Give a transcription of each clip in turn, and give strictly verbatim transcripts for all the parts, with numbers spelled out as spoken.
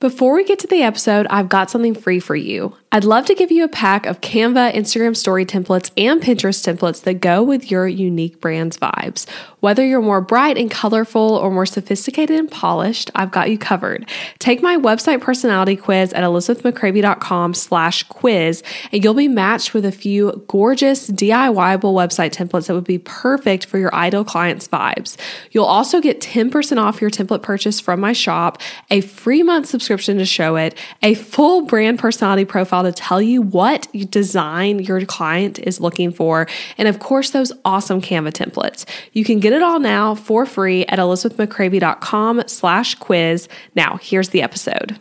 Before we get to the episode, I've got something free for you. I'd love to give you a pack of Canva, Instagram story templates, and Pinterest templates that go with your unique brand's vibes. Whether you're more bright and colorful or more sophisticated and polished, I've got you covered. Take my website personality quiz at elizabethmccravy.com slash quiz, and you'll be matched with a few gorgeous DIY-able website templates that would be perfect for your ideal client's vibes. You'll also get ten percent off your template purchase from my shop, a free month subscription to show it, a full brand personality profile to tell you what design your client is looking for, and of course, those awesome Canva templates. You can get it all now for free at elizabethmccravy.com slash quiz. Now, here's the episode.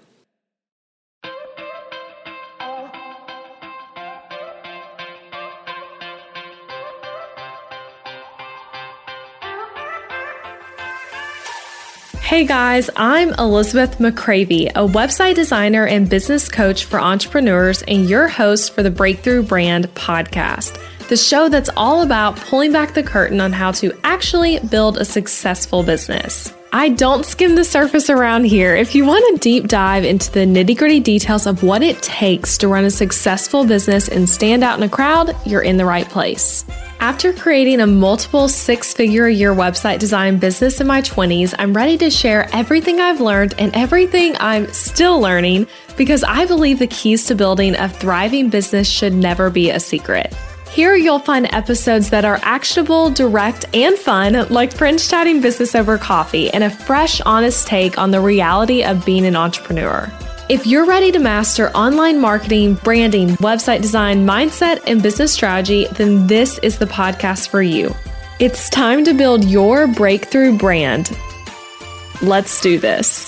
Hey guys, I'm Elizabeth McCravy, a website designer and business coach for entrepreneurs and your host for the Breakthrough Brand podcast, the show that's all about pulling back the curtain on how to actually build a successful business. I don't skim the surface around here. If you want a deep dive into the nitty-gritty details of what it takes to run a successful business and stand out in a crowd, you're in the right place. After creating a multiple six-figure-a-year website design business in my twenties, I'm ready to share everything I've learned and everything I'm still learning because I believe the keys to building a thriving business should never be a secret. Here you'll find episodes that are actionable, direct, and fun, like friends chatting business over coffee, and a fresh, honest take on the reality of being an entrepreneur. If you're ready to master online marketing, branding, website design, mindset, and business strategy, then this is the podcast for you. It's time to build your breakthrough brand. Let's do this.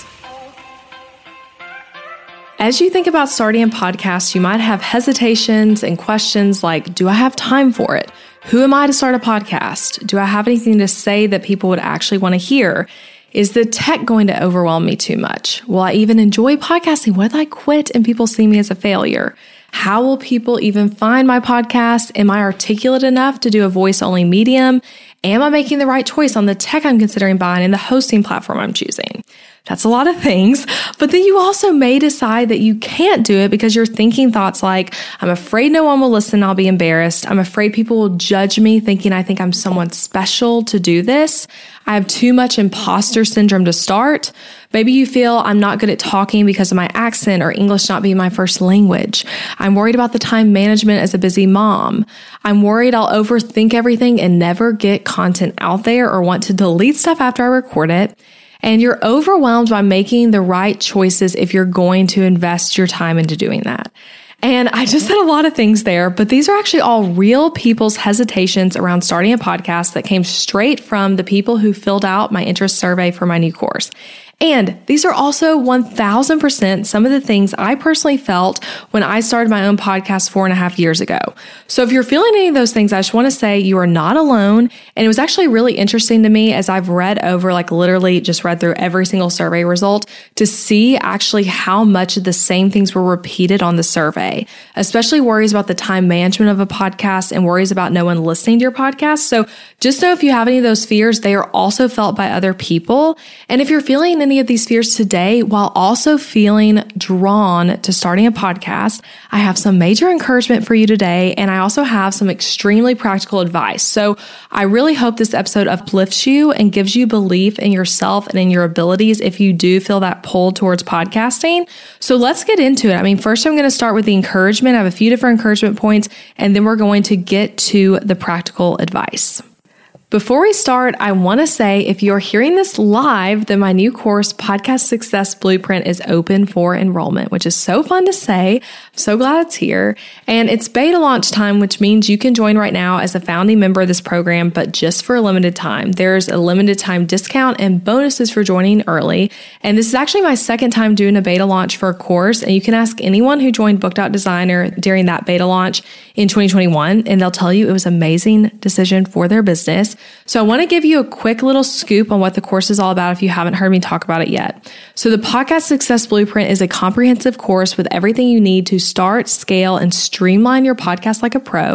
As you think about starting a podcast, you might have hesitations and questions like, do I have time for it? Who am I to start a podcast? Do I have anything to say that people would actually want to hear? Is the tech going to overwhelm me too much? Will I even enjoy podcasting? What if I quit and people see me as a failure? How will people even find my podcast? Am I articulate enough to do a voice-only medium? Am I making the right choice on the tech I'm considering buying and the hosting platform I'm choosing? That's a lot of things, but then you also may decide that you can't do it because you're thinking thoughts like, I'm afraid no one will listen, I'll be embarrassed. I'm afraid people will judge me thinking I think I'm someone special to do this. I have too much imposter syndrome to start. Maybe you feel I'm not good at talking because of my accent or English not being my first language. I'm worried about the time management as a busy mom. I'm worried I'll overthink everything and never get content out there or want to delete stuff after I record it. And you're overwhelmed by making the right choices if you're going to invest your time into doing that. And I just said a lot of things there, but these are actually all real people's hesitations around starting a podcast that came straight from the people who filled out my interest survey for my new course. And these are also one thousand percent some of the things I personally felt when I started my own podcast four and a half years ago. So if you're feeling any of those things, I just want to say you are not alone. And it was actually really interesting to me as I've read over, like literally just read through every single survey result to see actually how much of the same things were repeated on the survey, especially worries about the time management of a podcast and worries about no one listening to your podcast. So just know if you have any of those fears, they are also felt by other people. And if you're feeling any of these fears today while also feeling drawn to starting a podcast, I have some major encouragement for you today, and I also have some extremely practical advice. So I really hope this episode uplifts you and gives you belief in yourself and in your abilities if you do feel that pull towards podcasting. So let's get into it. I mean, first I'm going to start with the encouragement. I have a few different encouragement points, and then we're going to get to the practical advice. Before we start, I want to say if you're hearing this live, then my new course, Podcast Success Blueprint, is open for enrollment, which is so fun to say. I'm so glad it's here. And it's beta launch time, which means you can join right now as a founding member of this program, but just for a limited time. There's a limited time discount and bonuses for joining early. And this is actually my second time doing a beta launch for a course. And you can ask anyone who joined Booked Out Designer during that beta launch in twenty twenty-one, and they'll tell you it was an amazing decision for their business. So I want to give you a quick little scoop on what the course is all about if you haven't heard me talk about it yet. So the Podcast Success Blueprint is a comprehensive course with everything you need to start, scale, and streamline your podcast like a pro.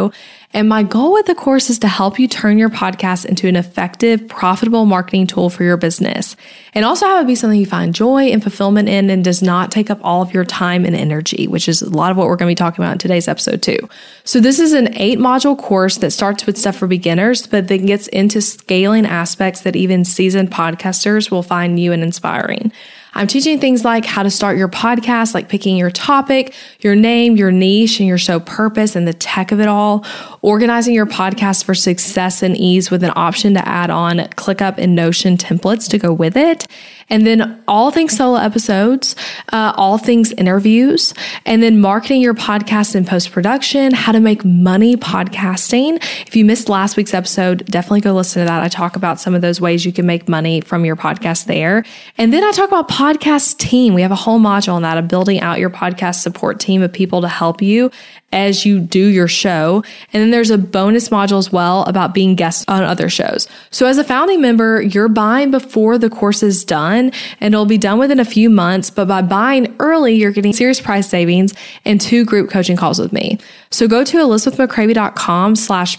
And my goal with the course is to help you turn your podcast into an effective, profitable marketing tool for your business. And also have it be something you find joy and fulfillment in and does not take up all of your time and energy, which is a lot of what we're going to be talking about in today's episode too. So this is an eight module course that starts with stuff for beginners, but then gets into scaling aspects that even seasoned podcasters will find new and inspiring. I'm teaching things like how to start your podcast, like picking your topic, your name, your niche, and your show purpose and the tech of it all, organizing your podcast for success and ease with an option to add on ClickUp and Notion templates to go with it. And then all things solo episodes, uh, all things interviews, and then marketing your podcast in post-production, how to make money podcasting. If you missed last week's episode, definitely go listen to that. I talk about some of those ways you can make money from your podcast there. And then I talk about podcast team. We have a whole module on that of building out your podcast support team of people to help you as you do your show. And then there's a bonus module as well about being guests on other shows. So as a founding member, you're buying before the course is done, and it'll be done within a few months. But by buying early, you're getting serious price savings and two group coaching calls with me. So go to elizabethmccravy.com slash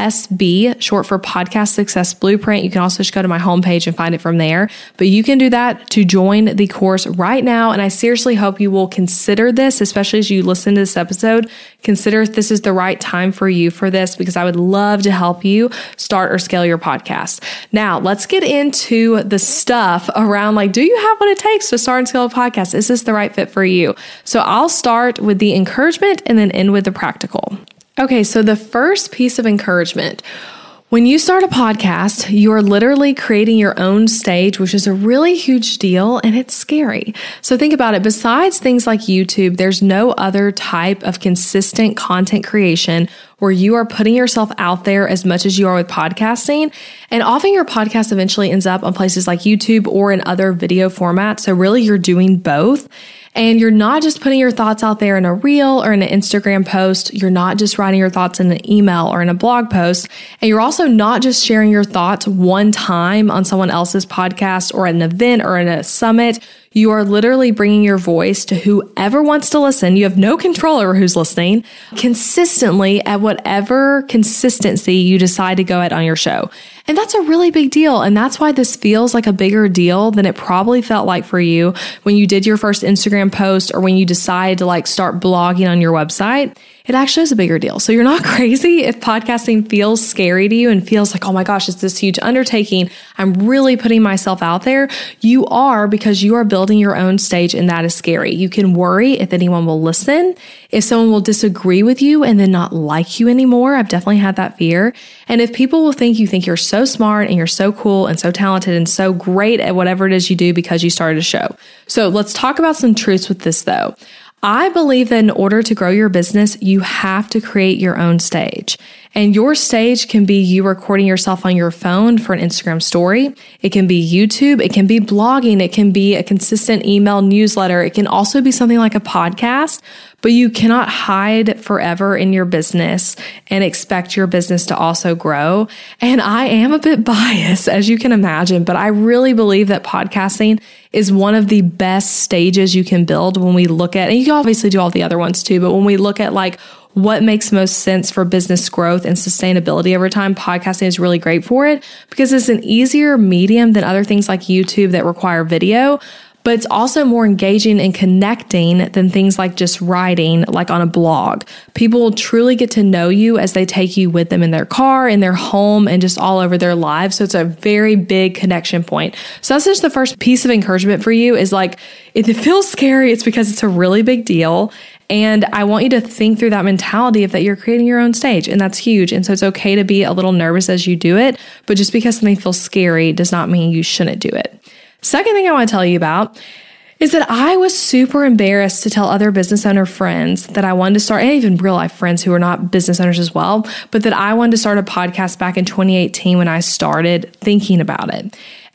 PSB, short for Podcast Success Blueprint. You can also just go to my homepage and find it from there. But you can do that to join the course right now. And I seriously hope you will consider this, especially as you listen to this episode. Consider if this is the right time for you for this, because I would love to help you start or scale your podcast. Now, let's get into the stuff around like, do you have what it takes to start and scale a podcast? Is this the right fit for you? So I'll start with the encouragement and then end with the practical. Okay, so the first piece of encouragement. When you start a podcast, you are literally creating your own stage, which is a really huge deal, and it's scary. So think about it. Besides things like YouTube, there's no other type of consistent content creation where you are putting yourself out there as much as you are with podcasting. And often your podcast eventually ends up on places like YouTube or in other video formats. So really you're doing both. And you're not just putting your thoughts out there in a reel or in an Instagram post. You're not just writing your thoughts in an email or in a blog post. And you're also not just sharing your thoughts one time on someone else's podcast or at an event or in a summit. You are literally bringing your voice to whoever wants to listen. You have no control over who's listening consistently at whatever consistency you decide to go at on your show. And that's a really big deal. And that's why this feels like a bigger deal than it probably felt like for you when you did your first Instagram post or when you decided to like start blogging on your website. It actually is a bigger deal. So you're not crazy if podcasting feels scary to you and feels like, oh my gosh, it's this huge undertaking. I'm really putting myself out there. You are, because you are building your own stage, and that is scary. You can worry if anyone will listen, if someone will disagree with you and then not like you anymore. I've definitely had that fear. And if people will think you think you're so smart and you're so cool and so talented and so great at whatever it is you do because you started a show. So let's talk about some truths with this though. I believe that in order to grow your business, you have to create your own stage. And your stage can be you recording yourself on your phone for an Instagram story. It can be YouTube. It can be blogging. It can be a consistent email newsletter. It can also be something like a podcast. But you cannot hide forever in your business and expect your business to also grow. And I am a bit biased, as you can imagine, but I really believe that podcasting is one of the best stages you can build when we look at, and you can obviously do all the other ones too, but when we look at like what makes most sense for business growth and sustainability over time, podcasting is really great for it because it's an easier medium than other things like YouTube that require video. But it's also more engaging and connecting than things like just writing, like on a blog. People will truly get to know you as they take you with them in their car, in their home, and just all over their lives. So it's a very big connection point. So that's just the first piece of encouragement for you is like, if it feels scary, it's because it's a really big deal. And I want you to think through that mentality of that you're creating your own stage, and that's huge. And so it's okay to be a little nervous as you do it, but just because something feels scary does not mean you shouldn't do it. Second thing I want to tell you about is that I was super embarrassed to tell other business owner friends that I wanted to start, and even real life friends who are not business owners as well, but that I wanted to start a podcast back in twenty eighteen when I started thinking about it.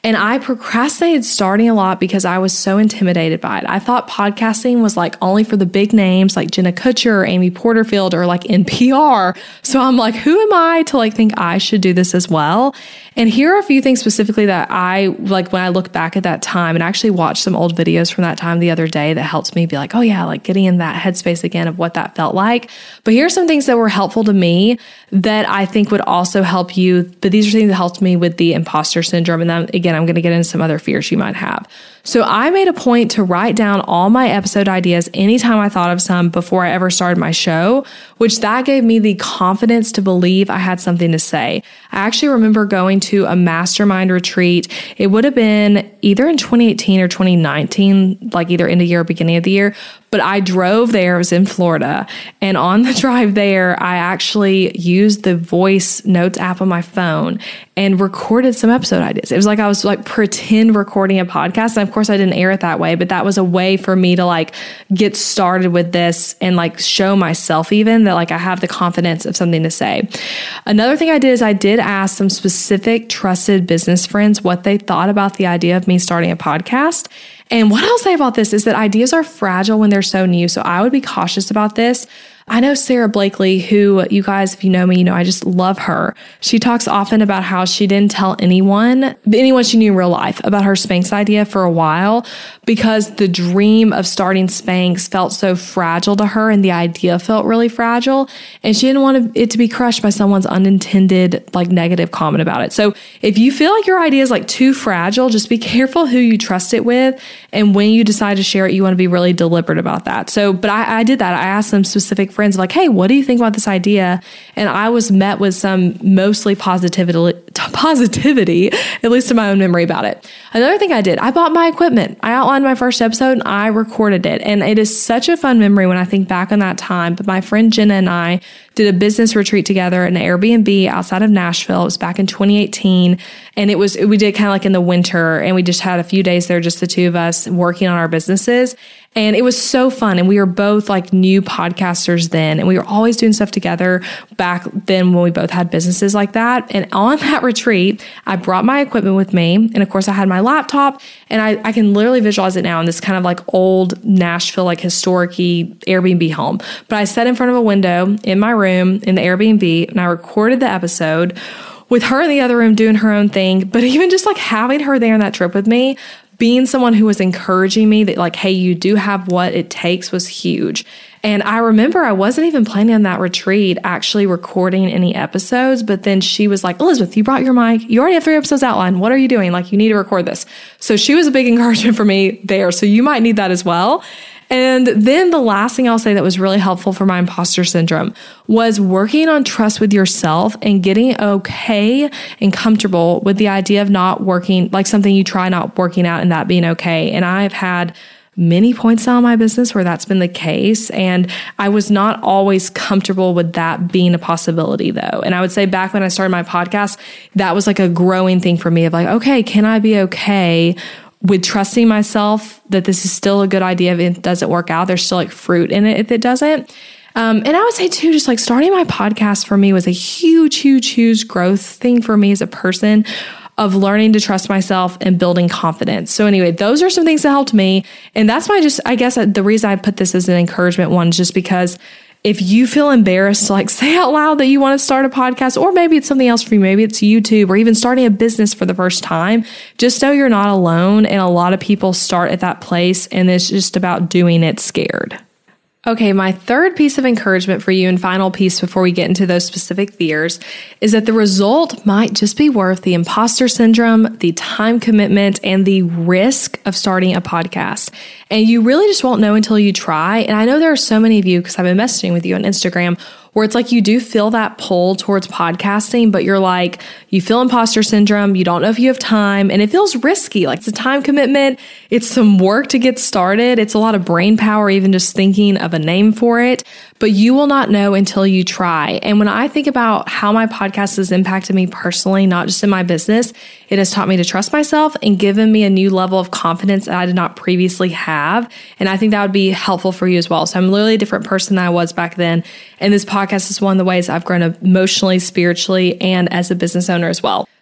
And I procrastinated starting a lot because I was so intimidated by it. I thought podcasting was like only for the big names like Jenna Kutcher or Amy Porterfield or like N P R. So I'm like, who am I to like think I should do this as well? And here are a few things specifically that I like when I look back at that time, and I actually watched some old videos from that time the other day that helps me be like, oh yeah, like getting in that headspace again of what that felt like. But here are some things that were helpful to me that I think would also help you. But these are things that helped me with the imposter syndrome. And then again, I'm going to get into some other fears you might have. So I made a point to write down all my episode ideas anytime I thought of some before I ever started my show, which that gave me the confidence to believe I had something to say. I actually remember going to a mastermind retreat. It would have been either in twenty eighteen or twenty nineteen, like either end of year or beginning of the year. But I drove there. It was in Florida. And on the drive there, I actually used the voice notes app on my phone and recorded some episode ideas. It was like I was like pretend recording a podcast. And of course I didn't air it that way, but that was a way for me to like get started with this and like show myself even that like I have the confidence of something to say. Another thing I did is I did ask some specific trusted business friends what they thought about the idea of me starting a podcast. And what I'll say about this is that ideas are fragile when they're so new. So I would be cautious about this. I know Sarah Blakely, who you guys, if you know me, you know, I just love her. She talks often about how she didn't tell anyone, anyone she knew in real life about her Spanx idea for a while because the dream of starting Spanx felt so fragile to her and the idea felt really fragile. And she didn't want it to be crushed by someone's unintended, like negative comment about it. So if you feel like your idea is like too fragile, just be careful who you trust it with. And when you decide to share it, you want to be really deliberate about that. So, but I, I did that. I asked some specific friends like, hey, what do you think about this idea? And I was met with some mostly positivity, positivity, at least in my own memory about it. Another thing I did, I bought my equipment. I outlined my first episode and I recorded it. And it is such a fun memory when I think back on that time. But my friend Jenna and I did a business retreat together in an Airbnb outside of Nashville. It was back in twenty eighteen. And it was, we did kind of like in the winter and we just had a few days there, just the two of us working on our businesses. And it was so fun. And we were both like new podcasters then. And we were always doing stuff together back then when we both had businesses like that. And on that retreat, I brought my equipment with me. And of course I had my laptop and I, I can literally visualize it now in this kind of like old Nashville, like historic-y Airbnb home. But I sat in front of a window in my room in the Airbnb and I recorded the episode with her in the other room doing her own thing. But even just like having her there on that trip with me, being someone who was encouraging me that like, hey, you do have what it takes was huge. And I remember I wasn't even planning on that retreat actually recording any episodes, but then she was like, Elizabeth, you brought your mic. You already have three episodes outlined. What are you doing? Like, you need to record this. So she was a big encouragement for me there. So you might need that as well. And then the last thing I'll say that was really helpful for my imposter syndrome was working on trust with yourself and getting okay and comfortable with the idea of not working, like something you try not working out and that being okay. And I've had many points now in my business where that's been the case. And I was not always comfortable with that being a possibility though. And I would say back when I started my podcast, that was like a growing thing for me of like, okay, can I be okay with trusting myself that this is still a good idea if it doesn't work out? There's still like fruit in it if it doesn't. Um, and I would say too, just like starting my podcast for me was a huge, huge, huge growth thing for me as a person of learning to trust myself and building confidence. So anyway, those are some things that helped me. And that's why I just, I guess the reason I put this as an encouragement one is just because if you feel embarrassed to like say out loud that you want to start a podcast, or maybe it's something else for you, maybe it's YouTube or even starting a business for the first time, just know you're not alone. And a lot of people start at that place and it's just about doing it scared. Okay, my third piece of encouragement for you and final piece before we get into those specific fears is that the result might just be worth the imposter syndrome, the time commitment, and the risk of starting a podcast. And you really just won't know until you try. And I know there are so many of you, because I've been messaging with you on Instagram, where it's like you do feel that pull towards podcasting, but you're like, you feel imposter syndrome, you don't know if you have time, and it feels risky. Like it's a time commitment, it's some work to get started, it's a lot of brain power, even just thinking of a name for it, but you will not know until you try. And when I think about how my podcast has impacted me personally, not just in my business, it has taught me to trust myself and given me a new level of confidence that I did not previously have. And I think that would be helpful for you as well. So I'm literally a different person than I was back then. And this podcast is one of the ways I've grown emotionally, spiritually, and as a business owner as well.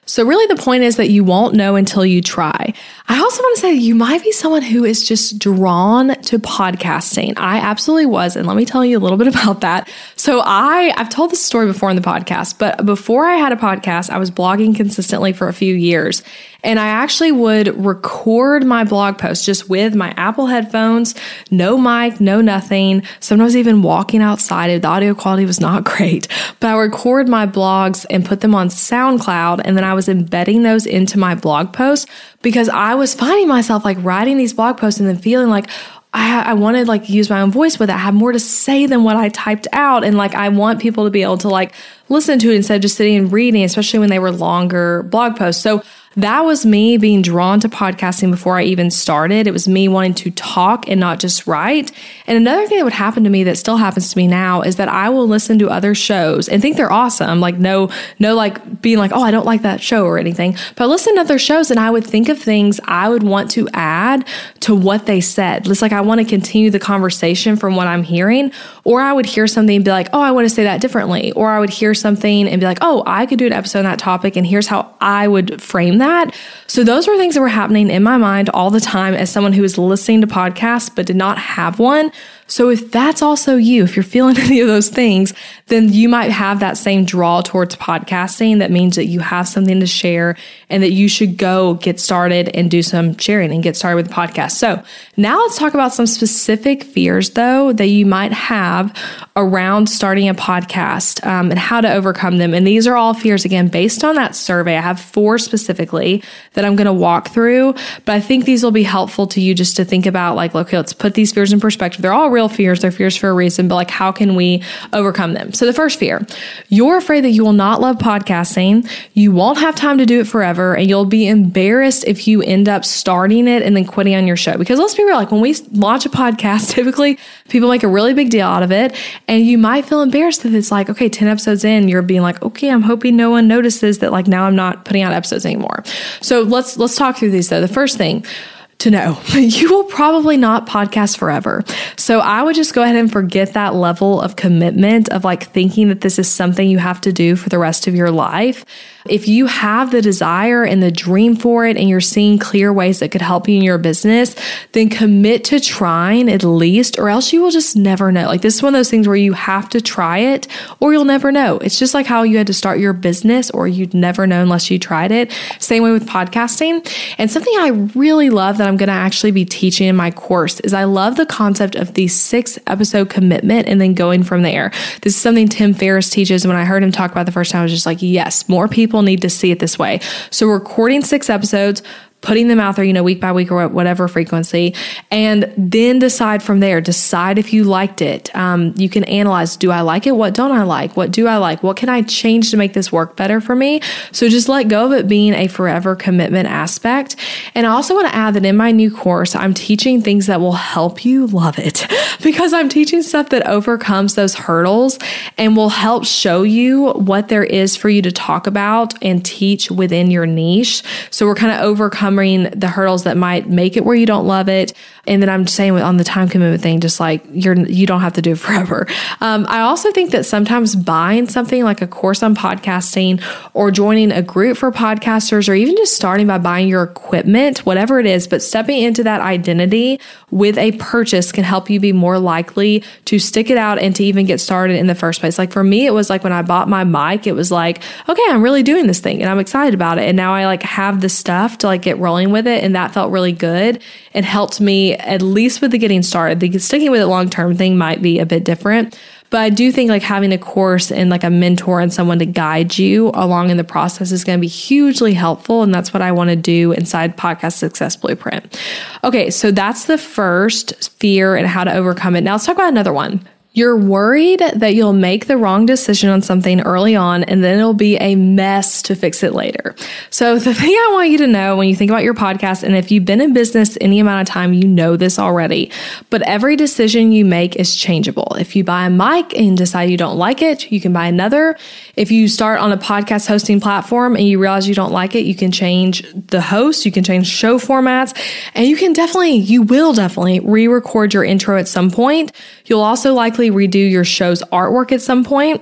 So really the point is that you won't know until you try. I also want to say you might be someone who is just drawn to podcasting. I absolutely was. And let me tell you a little bit about that. So I, I've told this story before in the podcast, but before I had a podcast, I was blogging consistently for a few years. And I actually would record my blog posts just with my Apple headphones, no mic, no nothing. Sometimes even walking outside. The audio quality was not great, but I would record my blogs and put them on SoundCloud. And then I was embedding those into my blog posts because I was finding myself like writing these blog posts and then feeling like, I, I wanted like use my own voice with it. I have more to say than what I typed out. And like, I want people to be able to like listen to it instead of just sitting and reading, especially when they were longer blog posts. So that was me being drawn to podcasting before I even started. It was me wanting to talk and not just write. And another thing that would happen to me that still happens to me now is that I will listen to other shows and think they're awesome. Like no, no, like being like, oh, I don't like that show or anything. But I listen to other shows and I would think of things I would want to add to what they said. It's like I want to continue the conversation from what I'm hearing. Or I would hear something and be like, oh, I want to say that differently. Or I would hear something and be like, oh, I could do an episode on that topic. And here's how I would frame that. That. So those were things that were happening in my mind all the time as someone who was listening to podcasts but did not have one. So if that's also you, if you're feeling any of those things, then you might have that same draw towards podcasting. That means that you have something to share and that you should go get started and do some sharing and get started with the podcast. So now let's talk about some specific fears though that you might have around starting a podcast um, and how to overcome them. And these are all fears, again, based on that survey. I have four specifically that I'm going to walk through, but I think these will be helpful to you just to think about like, okay, let's put these fears in perspective. They're all real fears. They're fears for a reason, but like, how can we overcome them? So the first fear, you're afraid that you will not love podcasting. You won't have time to do it forever. And you'll be embarrassed if you end up starting it and then quitting on your show. Because let's be real, like when we launch a podcast, typically people make a really big deal out of it. And you might feel embarrassed that it's like, okay, ten episodes in, you're being like, okay, I'm hoping no one notices that like now I'm not putting out episodes anymore. So let's, let's talk through these though. The first thing to know, you will probably not podcast forever. So I would just go ahead and forget that level of commitment of like thinking that this is something you have to do for the rest of your life. If you have the desire and the dream for it and you're seeing clear ways that could help you in your business, then commit to trying at least, or else you will just never know. Like this is one of those things where you have to try it or you'll never know. It's just like how you had to start your business or you'd never know unless you tried it. Same way with podcasting. And something I really love that I'm going to actually be teaching in my course is I love the concept of the six episode commitment and then going from there. This is something Tim Ferriss teaches. When I heard him talk about it the first time, I was just like, yes, more people need to see it this way. So recording six episodes, putting them out there, you know, week by week or whatever frequency, and then decide from there, decide if you liked it. Um, you can analyze, do I like it? What don't I like? What do I like? What can I change to make this work better for me? So just let go of it being a forever commitment aspect. And I also want to add that in my new course, I'm teaching things that will help you love it because I'm teaching stuff that overcomes those hurdles and will help show you what there is for you to talk about and teach within your niche. So we're kind of overcoming the hurdles that might make it where you don't love it. And then I'm saying on the time commitment thing, just like you're, you don't have to do it forever. Um, I also think that sometimes buying something like a course on podcasting or joining a group for podcasters, or even just starting by buying your equipment, whatever it is, but stepping into that identity with a purchase can help you be more likely to stick it out and to even get started in the first place. Like for me, it was like when I bought my mic, it was like, okay, I'm really doing this thing and I'm excited about it. And now I like have the stuff to like get rolling with it. And that felt really good and helped me at least with the getting started. The sticking with it long-term thing might be a bit different, but I do think like having a course and like a mentor and someone to guide you along in the process is going to be hugely helpful. And that's what I want to do inside Podcast Success Blueprint. Okay. So that's the first fear and how to overcome it. Now let's talk about another one. You're worried that you'll make the wrong decision on something early on and then it'll be a mess to fix it later. So the thing I want you to know when you think about your podcast, and if you've been in business any amount of time, you know this already, but every decision you make is changeable. If you buy a mic and decide you don't like it, you can buy another. If you start on a podcast hosting platform and you realize you don't like it, you can change the host, you can change show formats, and you can definitely, you will definitely re-record your intro at some point. You'll also likely redo your show's artwork at some point.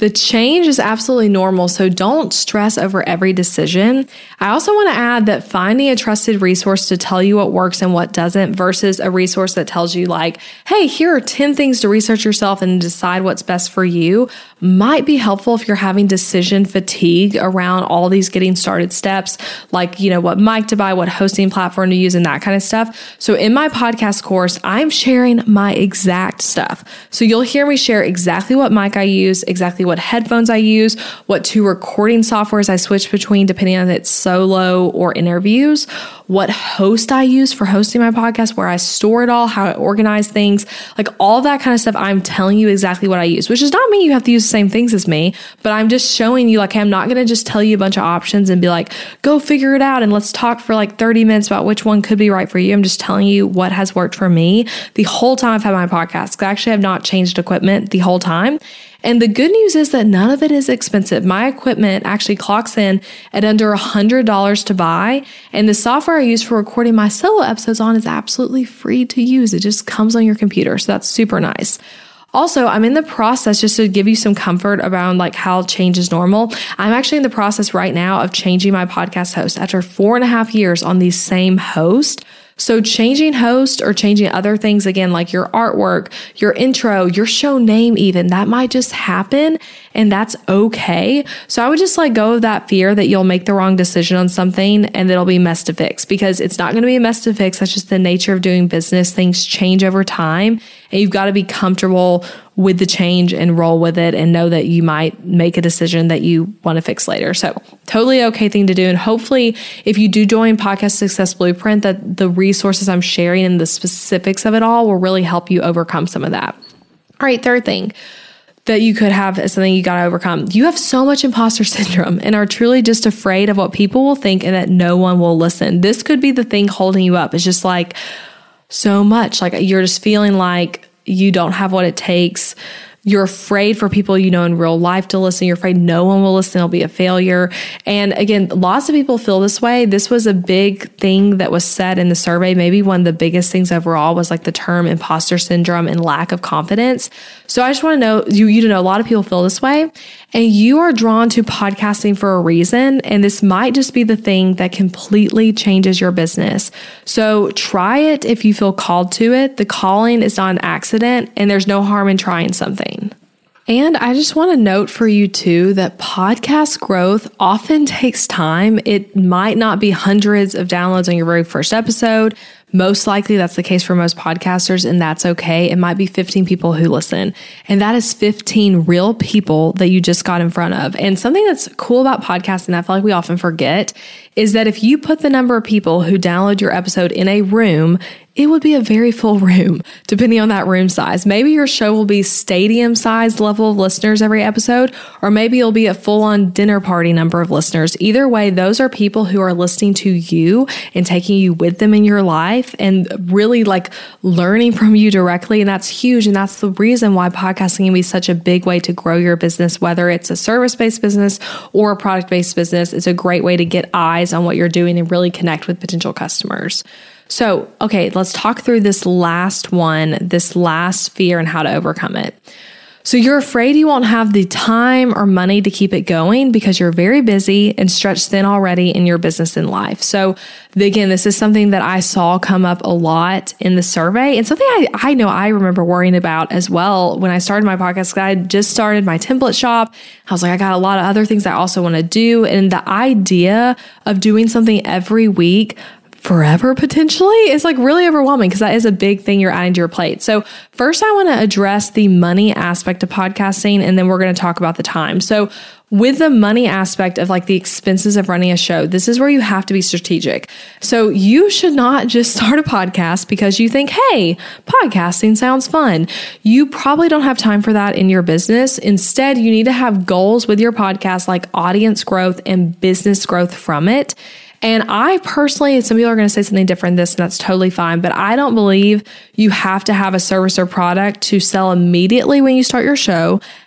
The change is absolutely normal, so don't stress over every decision. I also want to add that finding a trusted resource to tell you what works and what doesn't versus a resource that tells you like, hey, here are ten things to research yourself and decide what's best for you might be helpful if you're having decision fatigue around all these getting started steps, like, you know, what mic to buy, what hosting platform to use, and that kind of stuff. So in my podcast course, I'm sharing my exact stuff. So you'll hear me share exactly what mic I use, exactly what headphones I use, what two recording softwares I switch between depending on if it's solo or interviews, what host I use for hosting my podcast, where I store it all, how I organize things, like all that kind of stuff. I'm telling you exactly what I use, which does not mean you have to use the same things as me, but I'm just showing you like, hey, I'm not going to just tell you a bunch of options and be like, go figure it out and let's talk for like thirty minutes about which one could be right for you. I'm just telling you what has worked for me the whole time I've had my podcast. I actually have not changed equipment the whole time. And the good news is that none of it is expensive. My equipment actually clocks in at under one hundred dollars to buy. And the software I use for recording my solo episodes on is absolutely free to use. It just comes on your computer. So that's super nice. Also, I'm in the process, just to give you some comfort around like how change is normal. I'm actually in the process right now of changing my podcast host after four and a half years on the same host. So changing host or changing other things, again, like your artwork, your intro, your show name even, that might just happen and that's okay. So I would just like go of that fear that you'll make the wrong decision on something and it'll be a mess to fix, because it's not going to be a mess to fix. That's just the nature of doing business. Things change over time and you've got to be comfortable with the change and roll with it and know that you might make a decision that you want to fix later. So totally okay thing to do. And hopefully if you do join Podcast Success Blueprint, that the resources I'm sharing and the specifics of it all will really help you overcome some of that. All right, third thing that you could have as something you got to overcome. You have so much imposter syndrome and are truly just afraid of what people will think and that no one will listen. This could be the thing holding you up. It's just like so much. Like you're just feeling like you don't have what it takes. You're afraid for people you know in real life to listen. You're afraid no one will listen. It'll be a failure. And again, lots of people feel this way. This was a big thing that was said in the survey. Maybe one of the biggest things overall was like the term imposter syndrome and lack of confidence. So I just want to know, you, you to know a lot of people feel this way, and you are drawn to podcasting for a reason. And this might just be the thing that completely changes your business. So try it if you feel called to it. The calling is not an accident and there's no harm in trying something. And I just want to note for you too that podcast growth often takes time. It might not be hundreds of downloads on your very first episode. Most likely that's the case for most podcasters, and that's okay. It might be fifteen people who listen, and that is fifteen real people that you just got in front of. And something that's cool about podcasting, I feel like we often forget, is that if you put the number of people who download your episode in a room, it would be a very full room, depending on that room size. Maybe your show will be stadium sized level of listeners every episode, or maybe it'll be a full on dinner party number of listeners. Either way, those are people who are listening to you and taking you with them in your life and really like learning from you directly. And that's huge. And that's the reason why podcasting can be such a big way to grow your business, whether it's a service-based business or a product-based business. It's a great way to get eyes on what you're doing and really connect with potential customers. So, okay, let's talk through this last one, this last fear and how to overcome it. So you're afraid you won't have the time or money to keep it going because you're very busy and stretched thin already in your business and life. So again, this is something that I saw come up a lot in the survey, and something I, I know I remember worrying about as well when I started my podcast. I just started my template shop. I was like, I got a lot of other things I also want to do. And the idea of doing something every week forever potentially is like really overwhelming, because that is a big thing you're adding to your plate. So first I want to address the money aspect of podcasting, and then we're going to talk about the time. So with the money aspect of like the expenses of running a show, this is where you have to be strategic. So you should not just start a podcast because you think, hey, podcasting sounds fun. You probably don't have time for that in your business. Instead, you need to have goals with your podcast, like audience growth and business growth from it. And I personally, some people are going to say something different than this, and that's totally fine, but I don't believe you have to have a service or product to sell immediately when you start your show.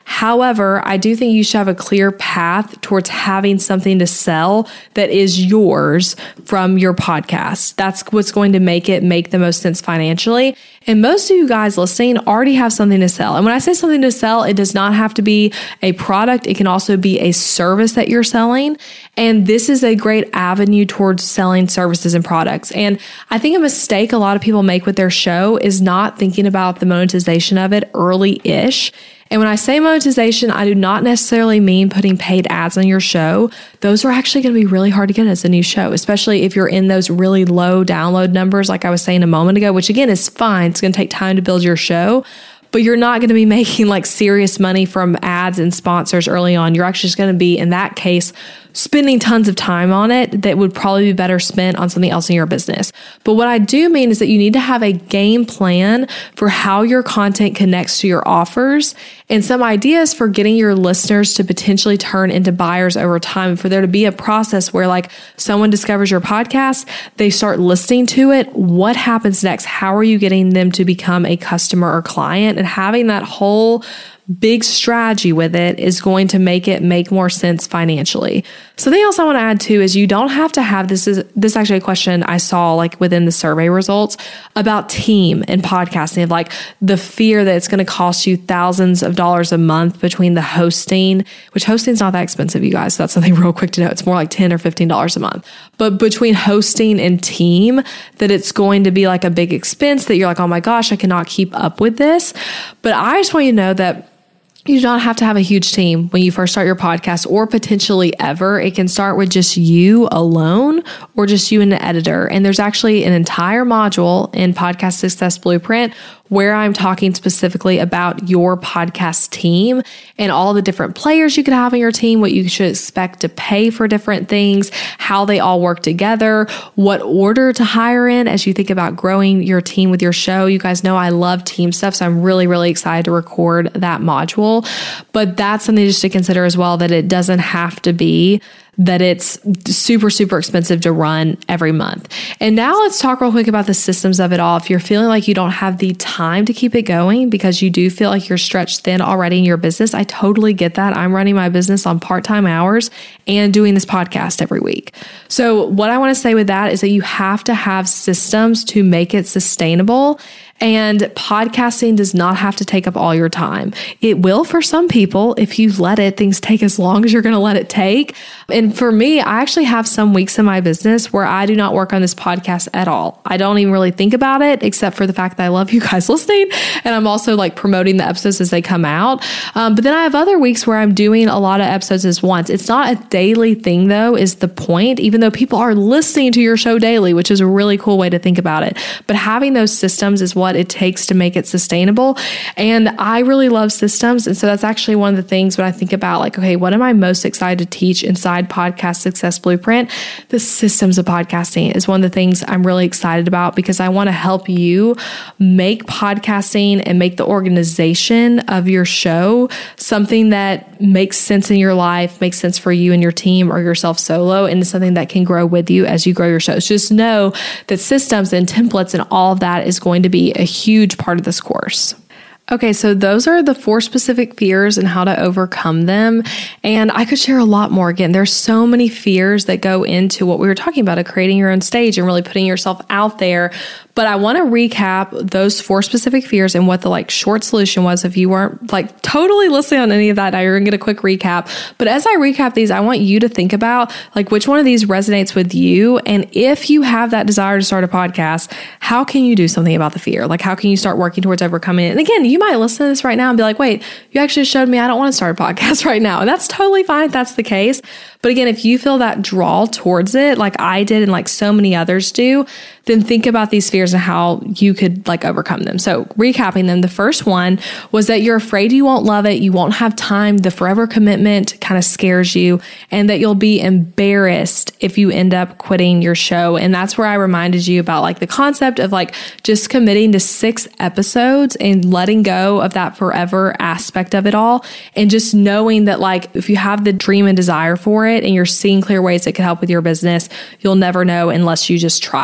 However, I do think you should have a clear path towards having something to sell that is yours from your podcast. That's what's going to make it make the most sense financially. And most of you guys listening already have something to sell. And when I say something to sell, it does not have to be a product. It can also be a service that you're selling. And this is a great avenue towards selling services and products. And I think a mistake a lot of people make with their show is not thinking about the monetization of it early-ish. And when I say monetization, I do not necessarily mean putting paid ads on your show. Those are actually going to be really hard to get as a new show, especially if you're in those really low download numbers, like I was saying a moment ago, which again is fine. It's going to take time to build your show, but you're not going to be making like serious money from ads and sponsors early on. You're actually just going to be, in that case, spending tons of time on it that would probably be better spent on something else in your business. But what I do mean is that you need to have a game plan for how your content connects to your offers and some ideas for getting your listeners to potentially turn into buyers over time. For there to be a process where like someone discovers your podcast, they start listening to it. What happens next? How are you getting them to become a customer or client? And having that whole big strategy with it is going to make it make more sense financially. Something else I want to add too is you don't have to have this is this is actually a question I saw like within the survey results about team and podcasting, of like the fear that it's going to cost you thousands of dollars a month between the hosting, which hosting is not that expensive, you guys. So that's something real quick to know. It's more like ten or fifteen dollars a month. But between hosting and team, that it's going to be like a big expense that you're like, oh my gosh, I cannot keep up with this. But I just want you to know that you do not have to have a huge team when you first start your podcast, or potentially ever. It can start with just you alone or just you and an editor. And there's actually an entire module in Podcast Success Blueprint where I'm talking specifically about your podcast team and all the different players you could have on your team, what you should expect to pay for different things, how they all work together, what order to hire in as you think about growing your team with your show. You guys know I love team stuff, so I'm really, really excited to record that module. But that's something just to consider as well, that it doesn't have to be that it's super, super expensive to run every month. And now let's talk real quick about the systems of it all. If you're feeling like you don't have the time to keep it going because you do feel like you're stretched thin already in your business, I totally get that. I'm running my business on part-time hours and doing this podcast every week. So what I want to say with that is that you have to have systems to make it sustainable. And podcasting does not have to take up all your time. It will for some people. If you let it, things take as long as you're going to let it take. And for me, I actually have some weeks in my business where I do not work on this podcast at all. I don't even really think about it, except for the fact that I love you guys listening. And I'm also like promoting the episodes as they come out. Um, but then I have other weeks where I'm doing a lot of episodes as once. It's not a daily thing though, is the point, even though people are listening to your show daily, which is a really cool way to think about it. But having those systems is what it takes to make it sustainable. And I really love systems. And so that's actually one of the things when I think about like, okay, what am I most excited to teach inside Podcast Success Blueprint? The systems of podcasting is one of the things I'm really excited about, because I want to help you make podcasting and make the organization of your show something that makes sense in your life, makes sense for you and your team or yourself solo, and something that can grow with you as you grow your shows. Just know that systems and templates and all of that is going to be a huge part of this course. Okay, so those are the four specific fears and how to overcome them. And I could share a lot more. Again, there's so many fears that go into what we were talking about of creating your own stage and really putting yourself out there. But I want to recap those four specific fears and what the like short solution was. If you weren't like totally listening on any of that, now you're going to get a quick recap. But as I recap these, I want you to think about like which one of these resonates with you. And if you have that desire to start a podcast, how can you do something about the fear? Like how can you start working towards overcoming it? And again, you might listen to this right now and be like, wait, you actually showed me I don't want to start a podcast right now. And that's totally fine if that's the case. But again, if you feel that draw towards it, like I did and like so many others do, then think about these fears and how you could like overcome them. So recapping them, the first one was that you're afraid you won't love it. You won't have time. The forever commitment kind of scares you, and that you'll be embarrassed if you end up quitting your show. And that's where I reminded you about like the concept of like just committing to six episodes and letting go of that forever aspect of it all. And just knowing that like if you have the dream and desire for it and you're seeing clear ways it could help with your business, you'll never know unless you just try. So that's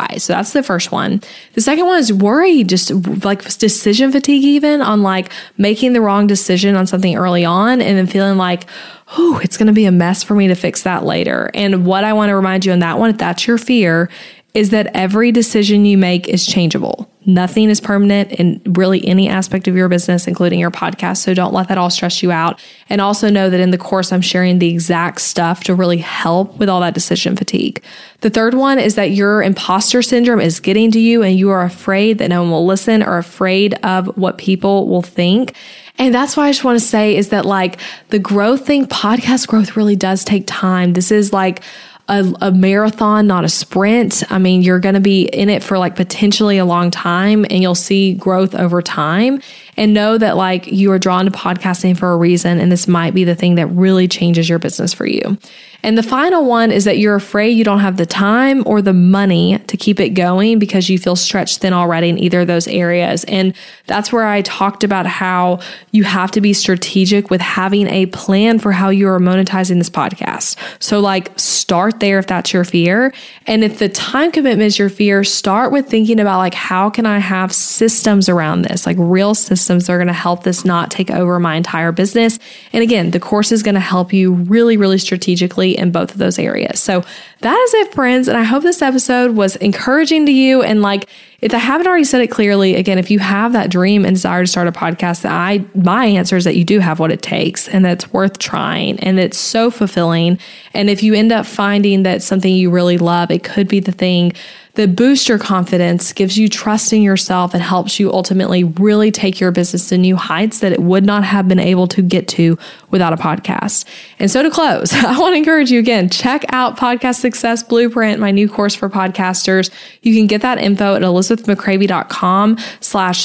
that's the first one. The second one is worry, just like decision fatigue, even on like making the wrong decision on something early on and then feeling like, oh, it's going to be a mess for me to fix that later. And what I want to remind you on that one, if that's your fear, is that every decision you make is changeable. Nothing is permanent in really any aspect of your business, including your podcast. So don't let that all stress you out. And also know that in the course, I'm sharing the exact stuff to really help with all that decision fatigue. The third one is that your imposter syndrome is getting to you and you are afraid that no one will listen or afraid of what people will think. And that's why I just want to say is that like the growth thing, podcast growth really does take time. This is like A, a marathon, not a sprint. I mean, you're going to be in it for like potentially a long time and you'll see growth over time. And know that like you are drawn to podcasting for a reason. And this might be the thing that really changes your business for you. And the final one is that you're afraid you don't have the time or the money to keep it going because you feel stretched thin already in either of those areas. And that's where I talked about how you have to be strategic with having a plan for how you are monetizing this podcast. So like start there if that's your fear. And if the time commitment is your fear, start with thinking about like, how can I have systems around this, like real systems that are going to help this not take over my entire business. And again, the course is going to help you really, really strategically in both of those areas. So that is it, friends. And I hope this episode was encouraging to you. And like, if I haven't already said it clearly, again, if you have that dream and desire to start a podcast, that I, my answer is that you do have what it takes and that's worth trying and it's so fulfilling. And if you end up finding that something you really love, it could be the thing that boosts your confidence, gives you trust in yourself, and helps you ultimately really take your business to new heights that it would not have been able to get to without a podcast. And so to close, I want to encourage you again, check out Podcast Success Blueprint, my new course for podcasters. You can get that info at elizabethmccravy.com slash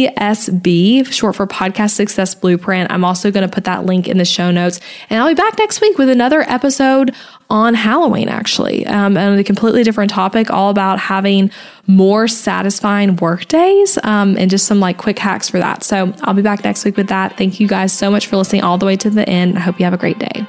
PSB, short for Podcast Success Blueprint. I'm also going to put that link in the show notes. And I'll be back next week with another episode on Halloween, actually, um, and a completely different topic, all about having more satisfying work days, um, and just some like quick hacks for that. So I'll be back next week with that. Thank you guys so much for listening all the way to the end. I hope you have a great day.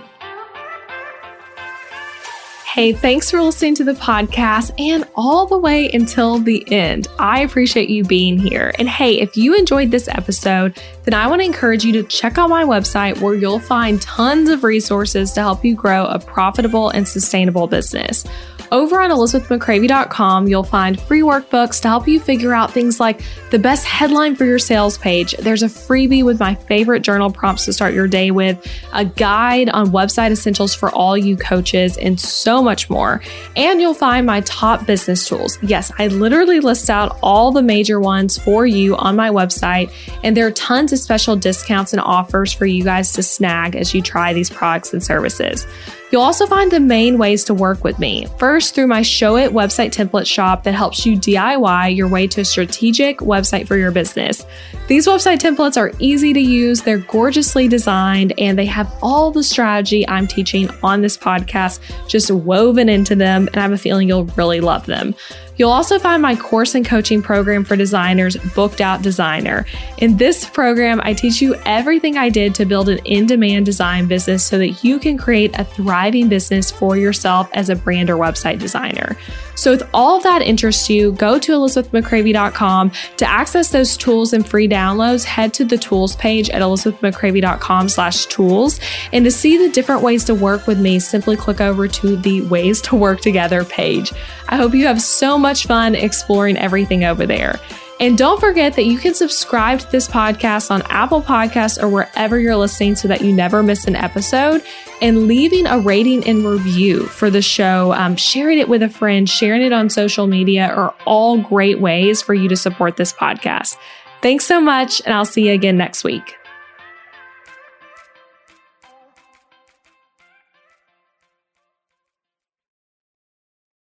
Hey, thanks for listening to the podcast and all the way until the end. I appreciate you being here. And hey, if you enjoyed this episode, then I want to encourage you to check out my website where you'll find tons of resources to help you grow a profitable and sustainable business. Over on elizabeth mccravy dot com, you'll find free workbooks to help you figure out things like the best headline for your sales page. There's a freebie with my favorite journal prompts to start your day with, a guide on website essentials for all you coaches, and so much more. And you'll find my top business tools. Yes, I literally list out all the major ones for you on my website, and there are tons of special discounts and offers for you guys to snag as you try these products and services. You'll also find the main ways to work with me. First, through my Showit website template shop that helps you D I Y your way to a strategic website for your business. These website templates are easy to use, they're gorgeously designed, and they have all the strategy I'm teaching on this podcast just woven into them, and I have a feeling you'll really love them. You'll also find my course and coaching program for designers, Booked Out Designer. In this program, I teach you everything I did to build an in-demand design business so that you can create a thriving business for yourself as a brand or website designer. So if all of that interests you, go to elizabeth mccravy dot com. To access those tools and free downloads, head to the tools page at elizabeth mccravy dot com slash tools. And to see the different ways to work with me, simply click over to the Ways to Work Together page. I hope you have so much fun exploring everything over there. And don't forget that you can subscribe to this podcast on Apple Podcasts or wherever you're listening so that you never miss an episode. And leaving a rating and review for the show, um, sharing it with a friend, sharing it on social media are all great ways for you to support this podcast. Thanks so much, and I'll see you again next week.